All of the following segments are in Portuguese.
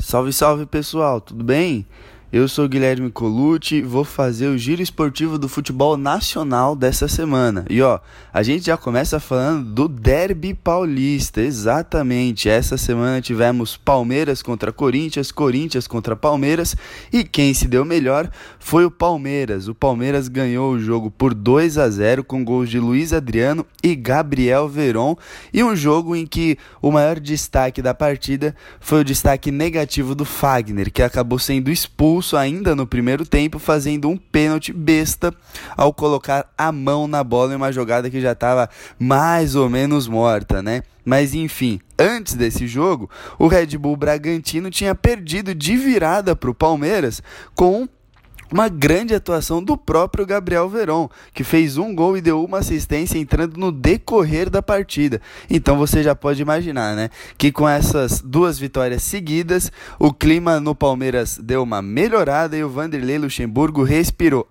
Salve, salve pessoal, tudo bem? Eu sou Guilherme Colucci, vou fazer o giro esportivo do futebol nacional dessa semana. E a gente já começa falando do Derby Paulista, exatamente. Essa semana tivemos Palmeiras contra Corinthians, Corinthians contra Palmeiras e quem se deu melhor foi o Palmeiras. O Palmeiras ganhou o jogo por 2-0 com gols de Luiz Adriano e Gabriel Veron e um jogo em que o maior destaque da partida foi o destaque negativo do Fagner, que acabou sendo expulso ainda no primeiro tempo, fazendo um pênalti besta ao colocar a mão na bola em uma jogada que já estava mais ou menos morta, né? Mas enfim, antes desse jogo, o Red Bull Bragantino tinha perdido de virada para o Palmeiras com uma grande atuação do próprio Gabriel Veron, que fez um gol e deu uma assistência entrando no decorrer da partida. Então você já pode imaginar, né, que com essas duas vitórias seguidas, o clima no Palmeiras deu uma melhorada e o Vanderlei Luxemburgo respirou.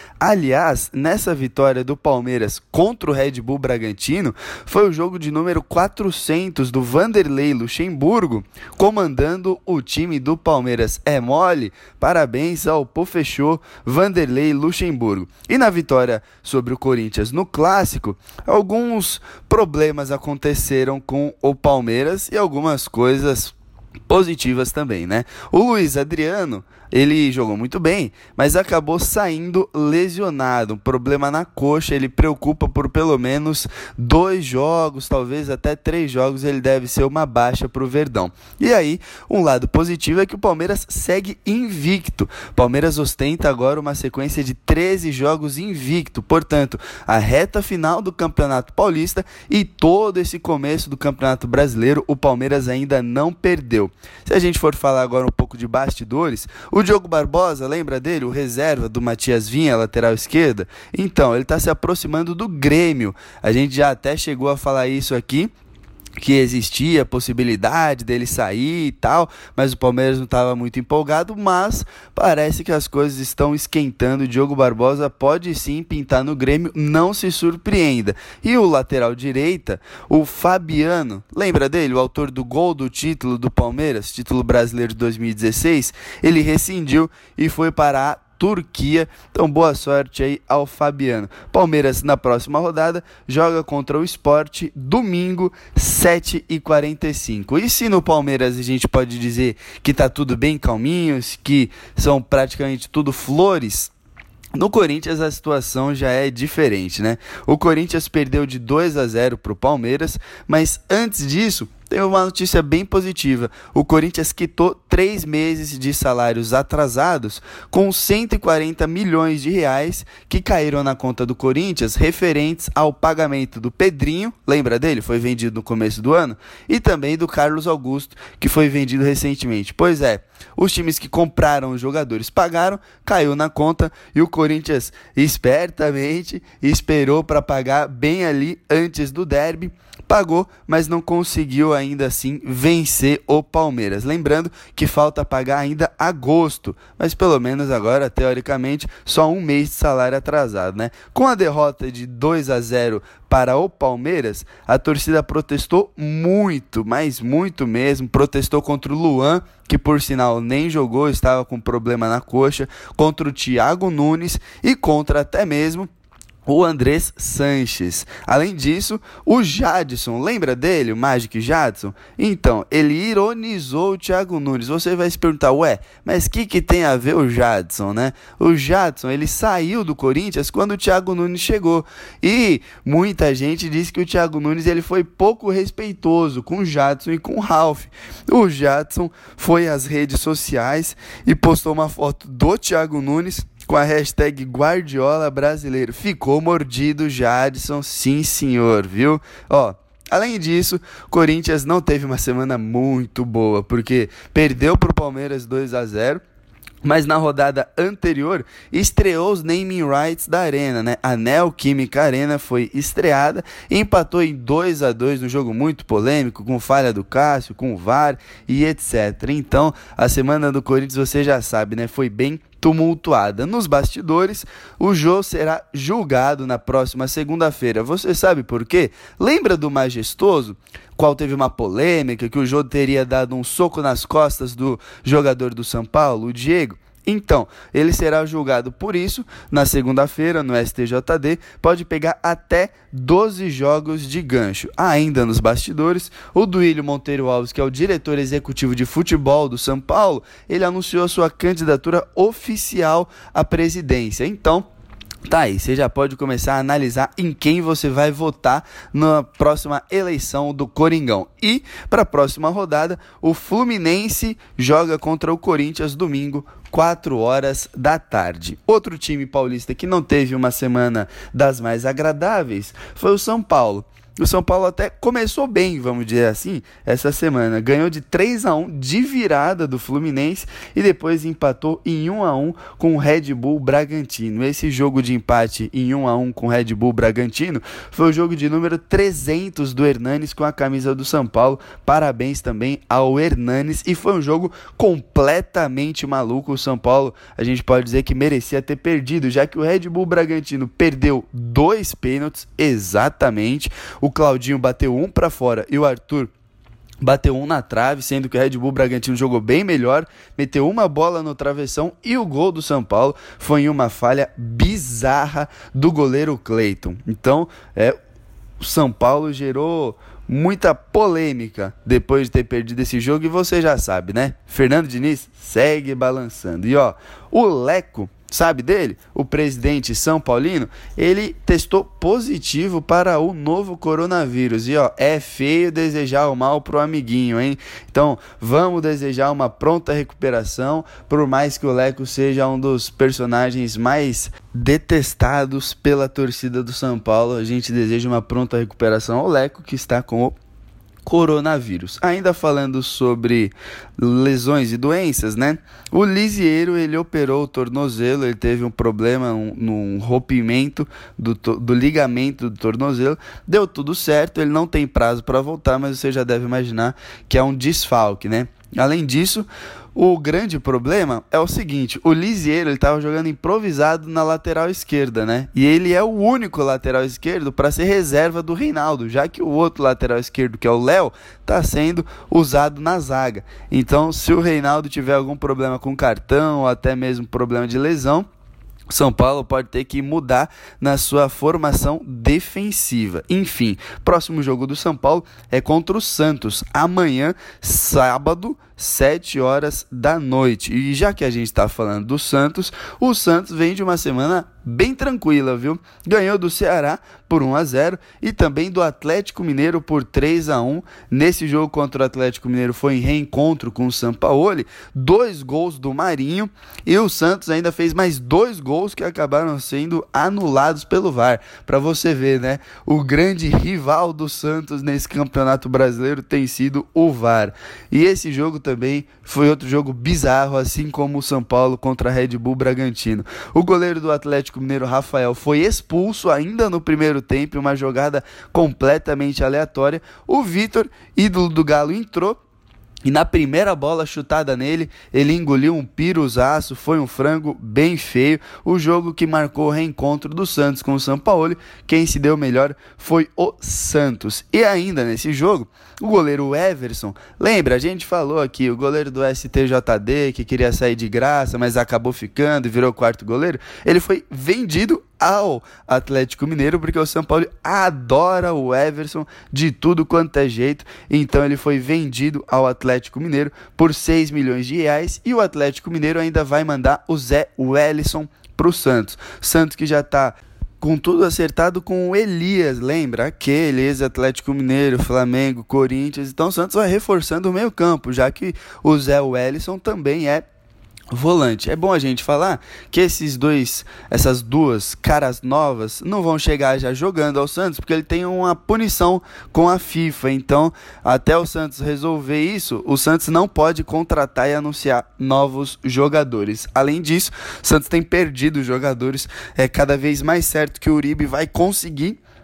Aliás, nessa vitória do Palmeiras contra o Red Bull Bragantino, foi o jogo de número 400 do Vanderlei Luxemburgo, comandando o time do Palmeiras. É mole? Parabéns ao Pofechou Vanderlei Luxemburgo. E na vitória sobre o Corinthians no Clássico, alguns problemas aconteceram com o Palmeiras e algumas coisas positivas também, né? O Luiz Adriano, ele jogou muito bem, mas acabou saindo lesionado, um problema na coxa. Ele preocupa por pelo menos 2 jogos, talvez até 3 jogos, ele deve ser uma baixa para o Verdão. E aí, um lado positivo é que o Palmeiras segue invicto. O Palmeiras ostenta agora uma sequência de 13 jogos invicto, portanto, a reta final do Campeonato Paulista e todo esse começo do Campeonato Brasileiro, o Palmeiras ainda não perdeu. Se a gente for falar agora um pouco de bastidores, o Diogo Barbosa, lembra dele? O reserva do Matias Vinha, lateral esquerda? Então, ele está se aproximando do Grêmio. A gente já até chegou a falar isso aqui, que existia a possibilidade dele sair e tal, mas o Palmeiras não estava muito empolgado, mas parece que as coisas estão esquentando. O Diogo Barbosa pode sim pintar no Grêmio, não se surpreenda. E o lateral direita, o Fabiano, lembra dele? O autor do gol do título do Palmeiras, título brasileiro de 2016, ele rescindiu e foi para a Turquia. Então boa sorte aí ao Fabiano. Palmeiras na próxima rodada joga contra o Sport domingo 7h45. E se no Palmeiras a gente pode dizer que tá tudo bem calminho, que são praticamente tudo flores, no Corinthians a situação já é diferente, né? O Corinthians perdeu de 2-0 para o Palmeiras, mas antes disso tem uma notícia bem positiva. O Corinthians quitou 3 meses de salários atrasados com 140 milhões de reais que caíram na conta do Corinthians referentes ao pagamento do Pedrinho, lembra dele? Foi vendido no começo do ano, e também do Carlos Augusto, que foi vendido recentemente. Pois é, os times que compraram os jogadores pagaram, caiu na conta e o Corinthians espertamente esperou para pagar bem ali antes do derby. Pagou, mas não conseguiu ainda assim vencer o Palmeiras. Lembrando que falta pagar ainda agosto, mas pelo menos agora, teoricamente, só 1 mês de salário atrasado, né? Com a derrota de 2-0 para o Palmeiras, a torcida protestou muito, mas muito mesmo. Protestou contra o Luan, que por sinal nem jogou, estava com problema na coxa, contra o Thiago Nunes e contra até mesmo o Andrés Sanches. Além disso, o Jadson, lembra dele, o Magic Jadson? Então, ele ironizou o Thiago Nunes. Você vai se perguntar, mas o que tem a ver o Jadson, né? O Jadson, ele saiu do Corinthians quando o Thiago Nunes chegou. E muita gente disse que o Thiago Nunes ele foi pouco respeitoso com o Jadson e com o Ralf. O Jadson foi às redes sociais e postou uma foto do Thiago Nunes com a hashtag Guardiola Brasileiro. Ficou mordido o Jadson, sim senhor, viu? Além disso, o Corinthians não teve uma semana muito boa, porque perdeu para o Palmeiras 2-0, mas na rodada anterior estreou os naming rights da Arena, né? A Neoquímica Arena foi estreada e empatou em 2-2 num jogo muito polêmico, com falha do Cássio, com o VAR e etc. Então, a semana do Corinthians, você já sabe, né? Foi bem tumultuada. Nos bastidores, o Jô será julgado na próxima segunda-feira. Você sabe por quê? Lembra do Majestoso, qual teve uma polêmica, que o Jô teria dado um soco nas costas do jogador do São Paulo, o Diego? Então, ele será julgado por isso na segunda-feira no STJD, pode pegar até 12 jogos de gancho. Ainda nos bastidores, o Duílio Monteiro Alves, que é o diretor executivo de futebol do São Paulo, ele anunciou sua candidatura oficial à presidência. Então, tá aí, você já pode começar a analisar em quem você vai votar na próxima eleição do Coringão. E, para a próxima rodada, o Fluminense joga contra o Corinthians domingo, 4 horas da tarde. Outro time paulista que não teve uma semana das mais agradáveis foi o São Paulo. O São Paulo até começou bem, vamos dizer assim, essa semana. Ganhou de 3-1 de virada do Fluminense e depois empatou em 1-1 com o Red Bull Bragantino. Esse jogo de empate em 1-1 com o Red Bull Bragantino foi o jogo de número 300 do Hernanes com a camisa do São Paulo. Parabéns também ao Hernanes. E foi um jogo completamente maluco. O São Paulo, a gente pode dizer que merecia ter perdido, já que o Red Bull Bragantino perdeu 2 pênaltis, exatamente. O Claudinho bateu um para fora e o Arthur bateu um na trave, sendo que o Red Bull Bragantino jogou bem melhor, meteu uma bola no travessão e o gol do São Paulo foi em uma falha bizarra do goleiro Cleiton. Então, o São Paulo gerou muita polêmica depois de ter perdido esse jogo e você já sabe, né? Fernando Diniz segue balançando. E o Leco, sabe dele? O presidente São Paulino, ele testou positivo para o novo coronavírus. E é feio desejar o mal pro amiguinho, hein? Então, vamos desejar uma pronta recuperação, por mais que o Leco seja um dos personagens mais detestados pela torcida do São Paulo. A gente deseja uma pronta recuperação ao Leco, que está com o coronavírus. Ainda falando sobre lesões e doenças, né? O Lisieiro, ele operou o tornozelo, ele teve um problema no rompimento do ligamento do tornozelo, deu tudo certo, ele não tem prazo para voltar, mas você já deve imaginar que é um desfalque, né? Além disso, o grande problema é o seguinte: o Lisieiro estava jogando improvisado na lateral esquerda, né? E ele é o único lateral esquerdo para ser reserva do Reinaldo, já que o outro lateral esquerdo, que é o Léo, está sendo usado na zaga. Então, se o Reinaldo tiver algum problema com cartão ou até mesmo problema de lesão, São Paulo pode ter que mudar na sua formação defensiva. Enfim, próximo jogo do São Paulo é contra o Santos, amanhã, sábado, 7 horas da noite. E já que a gente está falando do Santos, o Santos vem de uma semana bem tranquila, viu? Ganhou do Ceará por 1-0 e também do Atlético Mineiro por 3-1. Nesse jogo contra o Atlético Mineiro foi em reencontro com o Sampaoli, 2 gols do Marinho, e o Santos ainda fez mais 2 gols que acabaram sendo anulados pelo VAR. Para você ver, né? O grande rival do Santos nesse Campeonato Brasileiro tem sido o VAR. E esse jogo também foi outro jogo bizarro, assim como o São Paulo contra a Red Bull Bragantino. O goleiro do Atlético Mineiro, Rafael, foi expulso ainda no primeiro tempo, uma jogada completamente aleatória. O Vitor, ídolo do Galo, entrou e na primeira bola chutada nele, ele engoliu um piruzaço, foi um frango bem feio. O jogo que marcou o reencontro do Santos com o Sampaoli, quem se deu melhor foi o Santos. E ainda nesse jogo, o goleiro Everson, lembra, a gente falou aqui, o goleiro do STJD, que queria sair de graça, mas acabou ficando e virou quarto goleiro, ele foi vendido ao Atlético Mineiro, porque o São Paulo adora o Everson de tudo quanto é jeito. Então ele foi vendido ao Atlético Mineiro por 6 milhões de reais, e o Atlético Mineiro ainda vai mandar o Zé Wellison para o Santos. Santos que já está com tudo acertado com o Elias, lembra? Aquele ex-Atlético Mineiro, Flamengo, Corinthians. Então o Santos vai reforçando o meio campo, já que o Zé Wellison também é volante. É bom a gente falar que essas duas caras novas não vão chegar já jogando ao Santos, porque ele tem uma punição com a FIFA. Então, até o Santos resolver isso, o Santos não pode contratar e anunciar novos jogadores. Além disso, o Santos tem perdido jogadores. É cada vez mais certo que o Uribe vai conseguir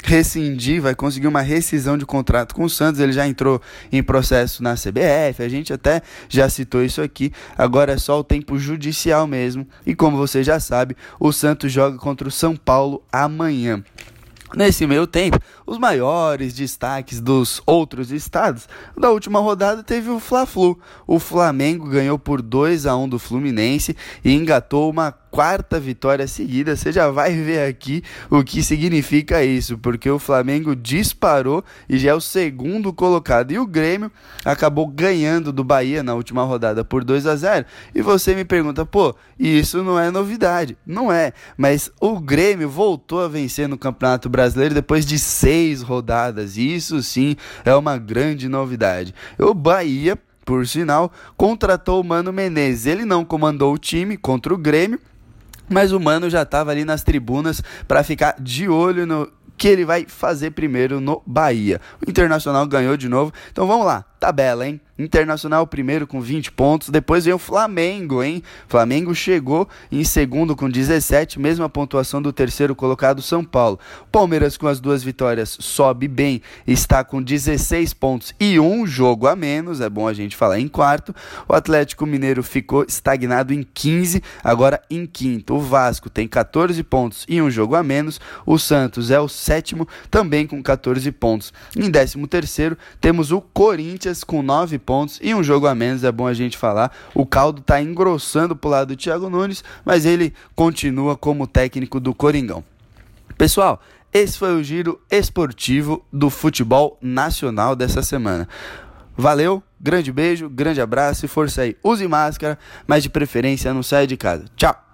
rescindir, vai conseguir uma rescisão de contrato com o Santos. Ele já entrou em processo na CBF, a gente até já citou isso aqui, agora é só o tempo judicial mesmo, e como você já sabe, o Santos joga contra o São Paulo amanhã. Nesse meio tempo, os maiores destaques dos outros estados da última rodada teve o Fla-Flu. O Flamengo ganhou por 2-1 do Fluminense e engatou uma quarta vitória seguida. Você já vai ver aqui o que significa isso, porque o Flamengo disparou e já é o segundo colocado. E o Grêmio acabou ganhando do Bahia na última rodada por 2-0. E você me pergunta, pô, isso não é novidade? Não é, mas o Grêmio voltou a vencer no Campeonato Brasileiro depois de 6 rodadas. Isso sim é uma grande novidade. O Bahia, por sinal, contratou o Mano Menezes. Ele não comandou o time contra o Grêmio, mas o Mano já estava ali nas tribunas para ficar de olho no que ele vai fazer primeiro no Bahia. O Internacional ganhou de novo, então vamos lá, tabela, hein? Internacional primeiro com 20 pontos, depois vem o Flamengo, hein? Flamengo chegou em segundo com 17, mesma pontuação do terceiro colocado São Paulo. Palmeiras com as 2 vitórias sobe bem, está com 16 pontos e um jogo a menos, é bom a gente falar em quarto. O Atlético Mineiro ficou estagnado em 15, agora em quinto. O Vasco tem 14 pontos e um jogo a menos. O Santos é o sétimo, também com 14 pontos. Em 13º temos o Corinthians com 9 pontos e um jogo a menos, é bom a gente falar. O caldo está engrossando pro lado do Thiago Nunes, mas ele continua como técnico do Coringão. Pessoal, esse foi o giro esportivo do futebol nacional dessa semana. Valeu, grande beijo, grande abraço e força aí. Use máscara, mas de preferência não saia de casa. Tchau!